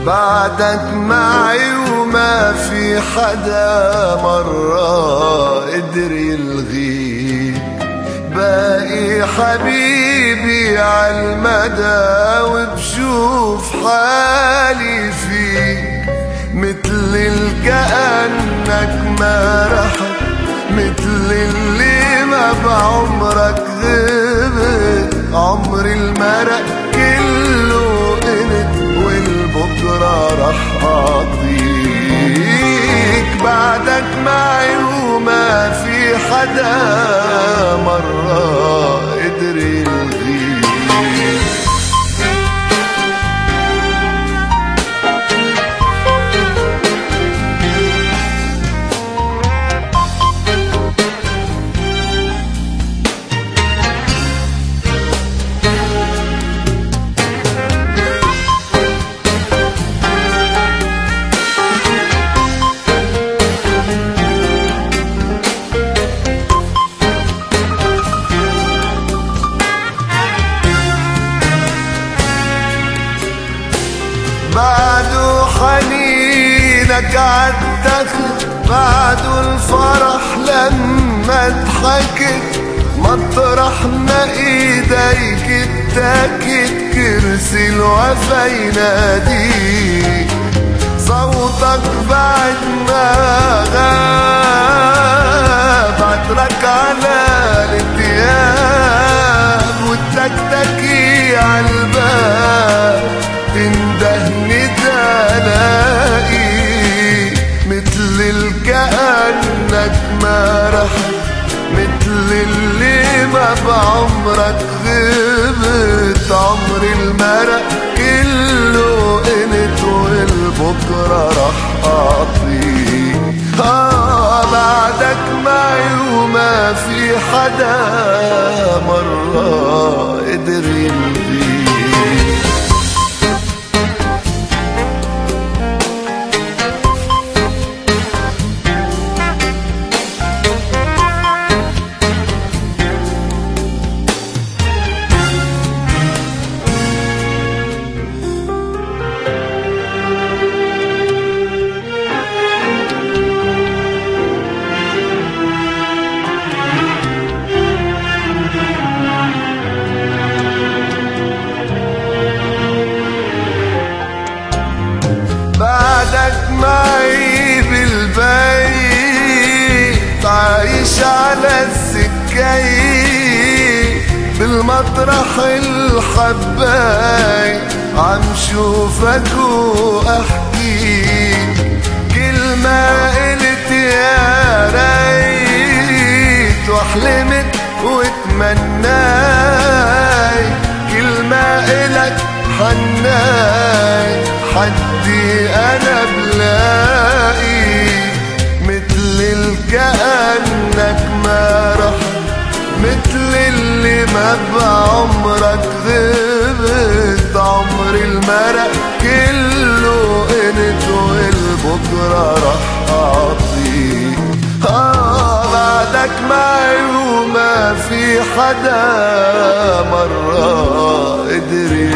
بعدك معي وما في حدا مرة قدر يلغيك. باقي حبيبي عالمدى وبشوف حالي فيك، مثل كأنك ما رحت، مثل اللي ما بعمرك غبت. عمري المرق كله انت والبكرة رح اعطيك. بعدك معي وما في حدا مرة قدر يلغيك. بعده حنينك عالدخل، بعده الفرح لما ضحكت. مطرح ما ايديك اتاكت كرسي الوفا يناديك. صوتك بعد ما غاب عطرك على الثياب، والتكتكي عالباب تندهني تلاقي. مثل كأنك ما رحت، مثل اللي ما بعمرك غبت. عمري المرق كله انت والبكرة رح اعطيك. بعدك معي وما في حدا مرة قدر يلغيك. بعدك معي بالبيت عايش على السكاية، بالمطرح الحباي عم شوفك واحكي. كل ما قلت يا ريت وحلمت وتمناي، كل ما قلت حناي حدي انا بلاقي. مثل كأنك ما رحت، مثل اللي ما بعمرك غبت. عمري المرق كله انت والبكرة رح اعطيك. بعدك معي وما في حدا مرة قدر